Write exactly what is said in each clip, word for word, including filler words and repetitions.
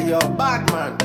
Hey, yo, bad man.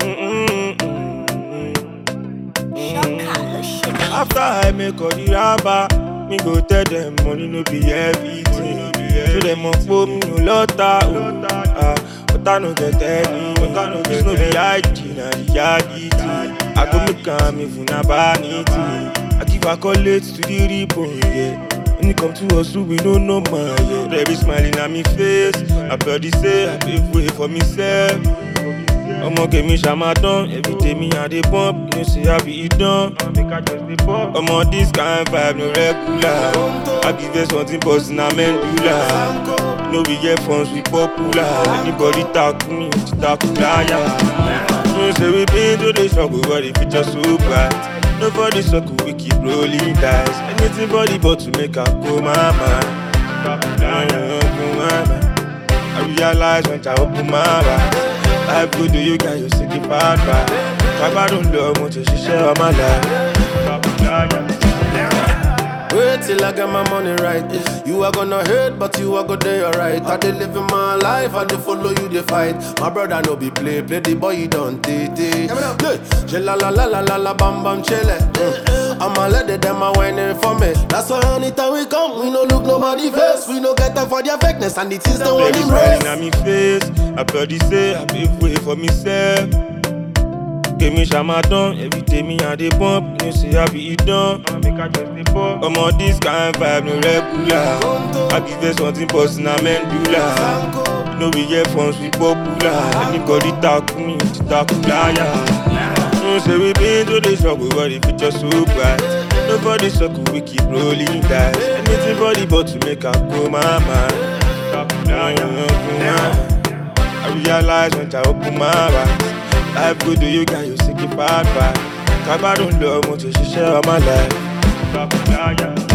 After I make all the rapper, me go tell them money no be everything. So them up for me no lotta, oh, ah, but I no get any. This no be hygiene, na reality. I go make am even a vanity. I give accolades to the ribbon, yeah. When it come to us, we don't know man, yeah. They be smiling at me face. I bloody say I pave way for myself. Omo give me shamadon, every day me and they bump. You see I be it done. Omo this kind vibe no regular. I give you something bustin' a medulla. No we get funds, we popular. Anybody talk me, talk yeah. You say we been to the struggle, but the future so bright. Nobody circle, we keep rolling dice. Anything body but to make her go my mind. I realize when I open my eyes. Life good do you got you sick it bad bad. I don't love much to share my life. Wait till I get my money right. You are gonna hurt, but you are gonna do alright. I dey live my life, I dey follow you, dey fight. My brother no be play, play the boy you don't take it. Hey, la la la la la la bam bam chele. I'ma let the them a whining for me. That's why anytime we come, we no look nobody face. We no get time for their fakeness, and it is the one in embrace. At me face, I bloody say I pave way for myself. Give me shamadon, every day me and they bump. You see I be it done. Omo this kind vibe no regular. I give you something bustin' a medulla. No we get funds, we popular. Anybody talk me, talk yeah. You say we been to the struggle, but the future so bright. Nobody circle, we keep rolling dice. Anything body but to make her go my mind. I realize when I open my eyes. Life good do you got you sick it bad bad. I don't love much to share my life.